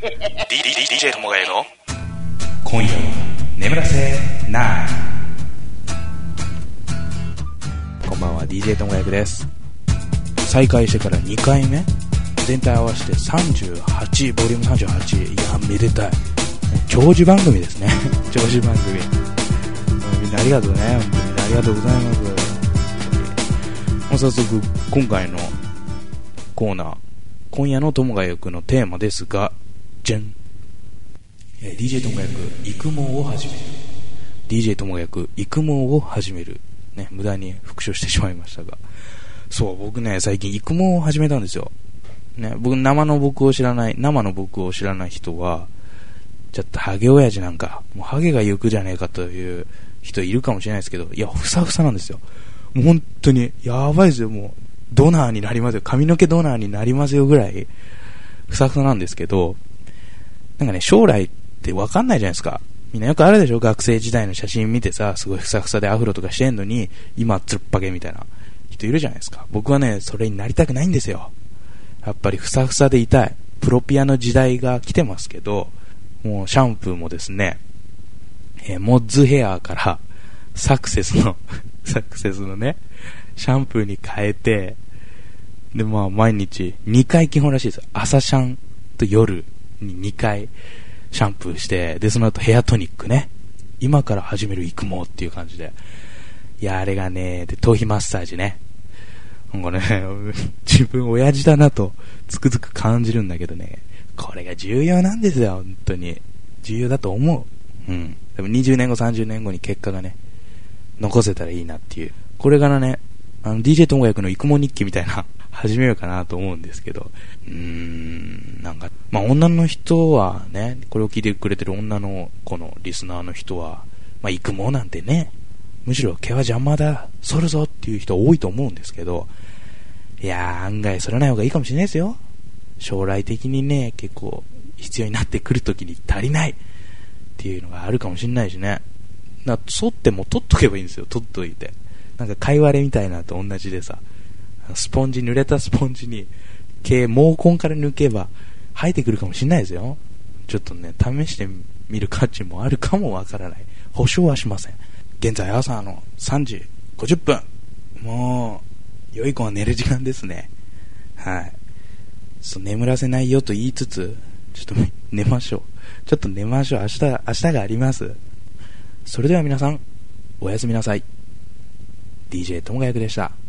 DJ ともがえの今夜は眠らせない。こんばんは、 DJ ともがえです。再開してから2回目、全体合わせて38、ボリューム38。いやめでたい、長寿番組ですね長寿番組、みんなありがとうね、本当にありがとうございます。もう早速今回のコーナー、今夜のともがゆくのテーマですが、じゃん、DJ ともがゆく育毛を始める。 DJ ともがゆく育毛を始めるね、無駄に復唱してしまいましたが、そう、僕ね最近育毛を始めたんですよね。僕生の僕を知らない人はちょっとハゲ親父なんかもうハゲが行くじゃねえかという人いるかもしれないですけど、いやふさふさなんですよ。もう本当にやばいですよ。もうドナーになりますよ、髪の毛ドナーになりますよぐらいふさふさなんですけど、なんかね、将来って分かんないじゃないですか。みんなよくあるでしょ、学生時代の写真見てさ、すごいふさふさでアフロとかしてんのに今つるっぱげみたいな人いるじゃないですか。僕はねそれになりたくないんですよ。やっぱりふさふさでいたい。プロピアの時代が来てますけど、もうシャンプーもですね、モッズヘアからサクセスのねシャンプーに変えて、でまあ毎日2回基本らしいです。朝シャンと夜に2回シャンプーして、でその後ヘアトニックね、今から始める育毛っていう感じで、いやあれがね、で頭皮マッサージね、なんかね自分親父だなとつくづく感じるんだけどね、これが重要なんですよ。本当に重要だと思う。でも20年後30年後に結果がね残せたらいいなっていう、これからねDJ ともがくの育毛日記みたいな始めようかなと思うんですけど、なんかまあ女の人はね、これを聞いてくれてる女の子のリスナーの人は、まあ育毛なんてね、むしろ毛は邪魔だ、剃るぞっていう人多いと思うんですけど、いやー案外剃らない方がいいかもしれないですよ。将来的にね結構必要になってくるときに足りないっていうのがあるかもしれないしね。だから剃っても取っとけばいいんですよ。取っといて、なんか貝割れみたいなと同じでさ、濡れたスポンジに毛根から抜けば生えてくるかもしれないですよ。ちょっとね試してみる価値もあるかもわからない。保証はしません。現在朝の3時50分、もう良い子は寝る時間ですね。はい、眠らせないよと言いつつ、ちょっと寝ましょう。明日があります。それでは皆さんおやすみなさい。DJ ともがやくでした。